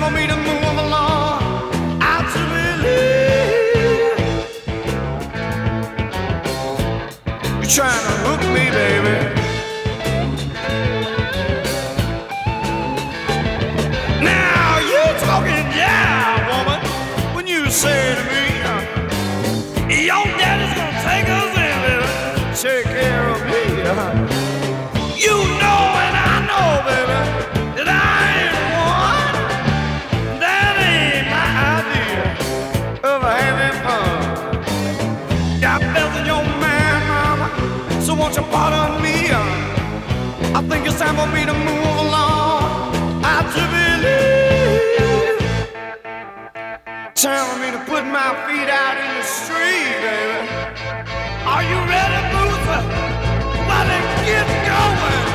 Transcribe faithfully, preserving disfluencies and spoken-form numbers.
for me to move along. I to believe you're trying to hook me, baby. Now you talking, yeah, woman, when you say to me, your daddy's gonna take us in, baby, take care of me. You know and I know, baby, that I ain't one. That ain't my idea of having fun. Got bells in your man, mama, so won't you pardon me? I think it's time for me to move along. I to believe, time for me to put my feet out in the street, baby. Are you ready, Booth? Well, then get going.